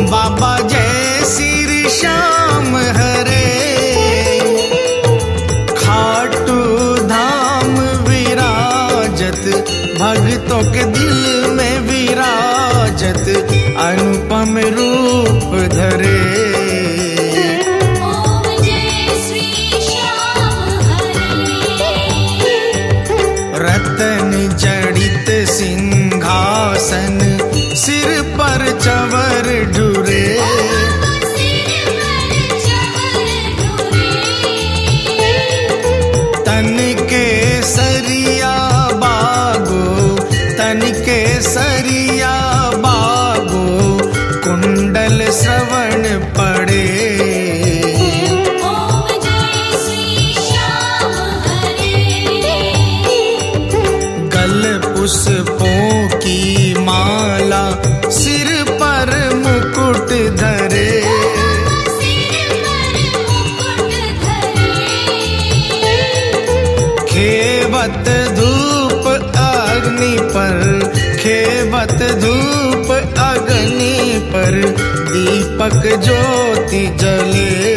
बाबा जय श्री श्याम हरे, खाटू धाम विराजत, भक्तों के दिल में विराजत, अनुपम रूप धरे। रतन जड़ित सिंहासन, सिर पर चवर ढुरे, तन के सरिया बागो, तन के सरिया बागो, कुंडल श्रवण पड़े। पुष्पों की माला, सिर पर मुकुट धरे, खेवत धूप अग्नि पर, खेवत धूप अग्नि पर, दीपक ज्योति जले।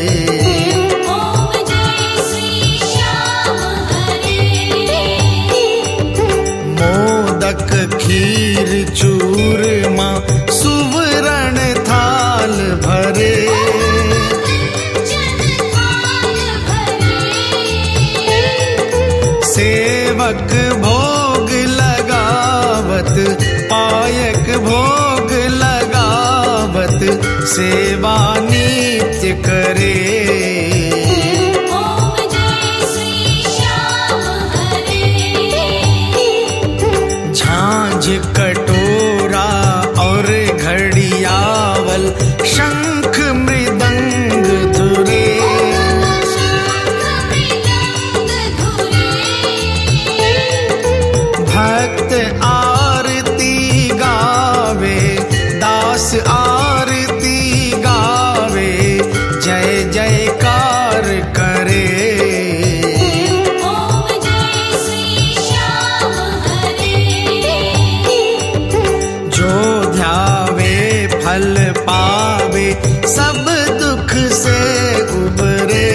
खीर चूरमा, सुवर्ण थाल भरे, सेवक भोग लगावत, पायक भोग लगावत, सेवा नित्य करे। कटोरा और घड़ियावल, शंख मृदंग धुरे, भक्त आरती गावे, दास आरती गावे, जय जयकार करे। फल पावे, सब दुख से उबरे,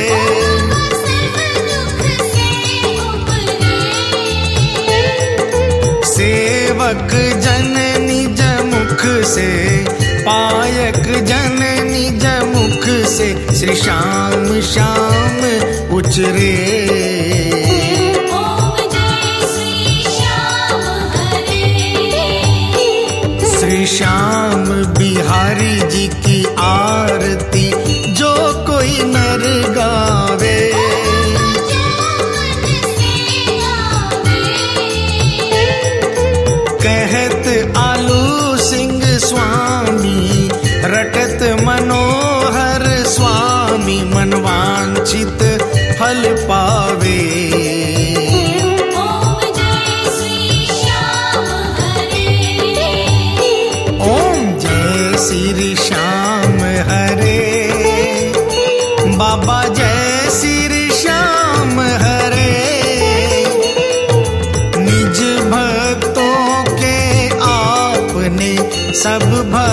सेवक जन निज मुख से, पायक जन निज मुख से, श्री श्याम श्याम उचरे। श्री श्याम बिहारी जी की आरती, जो कोई नर गावे, कहत आलू सिंह स्वामी, रटत मनोहर स्वामी, मनवांछित फल पावे। श्री श्याम हरे, बाबा जय श्री श्याम हरे, निज भक्तों के आपने सब